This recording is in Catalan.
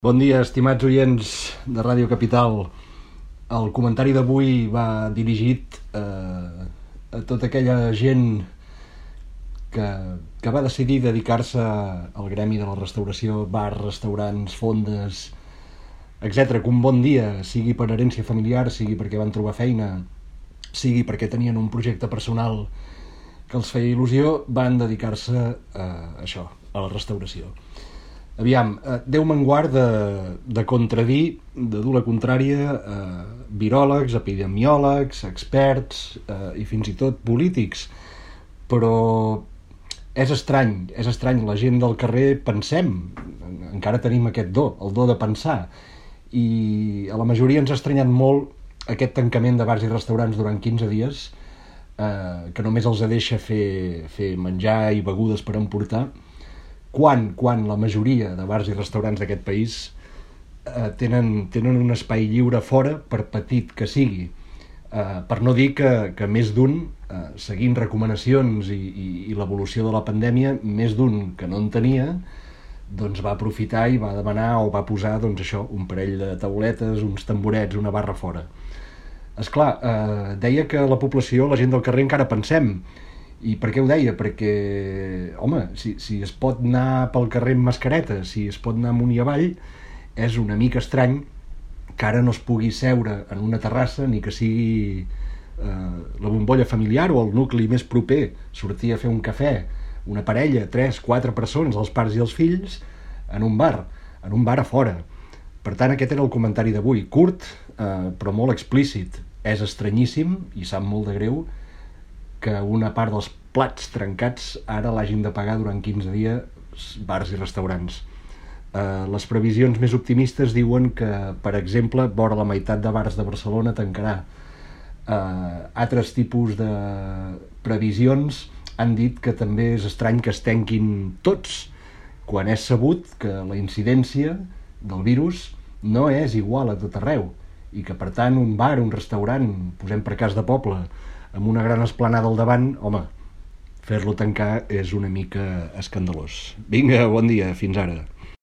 Bon dia, estimats oients de Ràdio Capital. El comentari d'avui va dirigit a tota aquella gent que va decidir dedicar-se al gremi de la restauració, bars, restaurants, fondes, etc. Que un bon dia, sigui per herència familiar, sigui perquè van trobar feina, sigui perquè tenien un projecte personal que els feia il·lusió, van dedicar-se a això, a la restauració. Aviam, Déu me'n guard de contradir, de dur la contrària a viròlegs, epidemiòlegs, experts i fins i tot polítics, però és estrany, la gent del carrer pensem, encara tenim aquest do, el do de pensar, i a la majoria ens ha estranyat molt aquest tancament de bars i restaurants durant 15 dies, que només els deixa fer menjar i begudes per emportar, quan la majoria de bars i restaurants d'aquest país tenen un espai lliure fora, per petit que sigui, per no dir que més d'un, seguint recomanacions i l'evolució de la pandèmia, més d'un que no en tenia, doncs va aprofitar i va demanar o va posar un parell de tauletes, uns tamborets, una barra fora. Esclar, deia que la població, la gent del carrer, encara pensem. I per què ho deia? Perquè, home, si es pot anar pel carrer amb mascareta, si es pot anar amunt i avall, és una mica estrany que ara no es pugui seure en una terrassa, ni que sigui la bombolla familiar o el nucli més proper, sortir a fer un cafè, una parella, 3, 4 persones, els pares i els fills, en un bar a fora. Per tant, aquest era el comentari d'avui, curt, però molt explícit. És estranyíssim i sap molt de greu que una part dels plats trencats ara l'hagin de pagar durant 15 dies bars i restaurants. Les previsions més optimistes diuen que, per exemple, vora la meitat de bars de Barcelona tancarà. Altres tipus de previsions han dit que també és estrany que es tanquin tots, quan és sabut que la incidència del virus no és igual a tot arreu i que, per tant, un bar, un restaurant, posem per cas de poble, amb una gran esplanada al davant, home, fer-lo tancar és una mica escandalós. Vinga, bon dia, fins ara.